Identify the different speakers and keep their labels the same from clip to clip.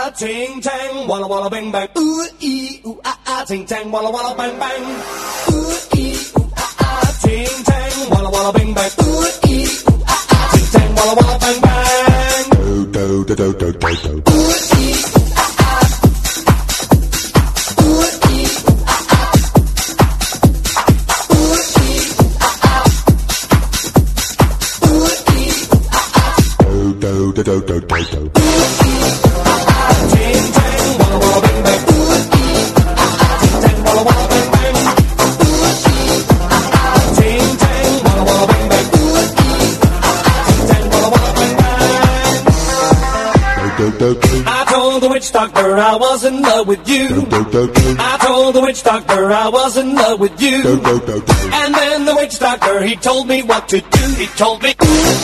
Speaker 1: ting tang, walla walla bang bang. Ooh ee ooh ting tang, walla walla bang bang. Ooh ee ooh ting tang, walla walla bang bang. Ooh ee ooh ting tang, walla walla bang bang. Do do do do do do do. Ooh ee ooh ee do do do do do do. Ting tang, walla walla bang bang. Ting tang, walla walla bang bang. Ting tang, walla walla bang bang. Ting tang, walla walla bang bang. I told the witch doctor I was in love with you. I told the witch doctor I was in love with you. And then the witch doctor, he told me what to do. He told me,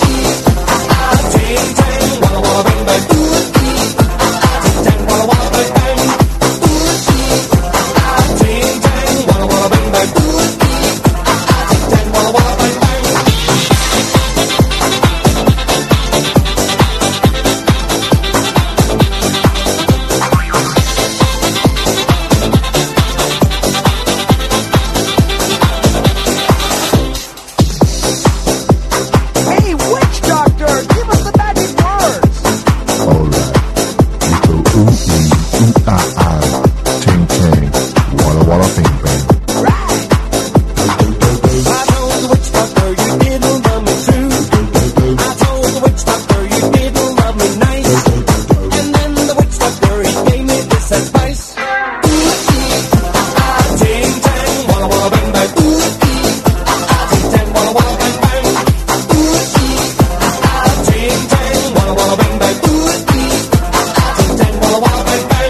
Speaker 1: ting tang, walla walla bang bang. Ting tang, walla walla bang bang. Ting tang, walla walla bang bang. Ting tang, walla walla bang bang.
Speaker 2: Hey, witch doctor, give us the magic words.
Speaker 3: Alright. You go ooh ee ooh ting tang, walla walla bing bang.
Speaker 1: I told the witch doctor you didn't love me true. I told the witch doctor you didn't love me nice. And then the witch doctor, he gave me this advice. Ting tang, walla walla bang bang. Ting tang, walla walla bang bang. Ting tang, walla walla bang bang. Ting tang, walla walla bang bang.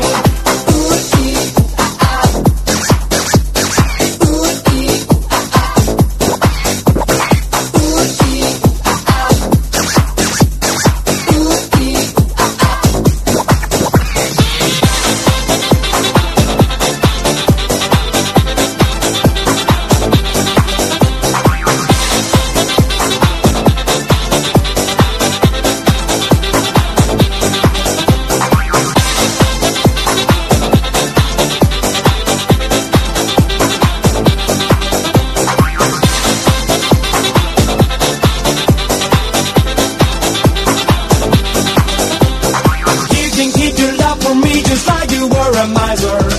Speaker 1: You can keep your love for me just like you were a miser.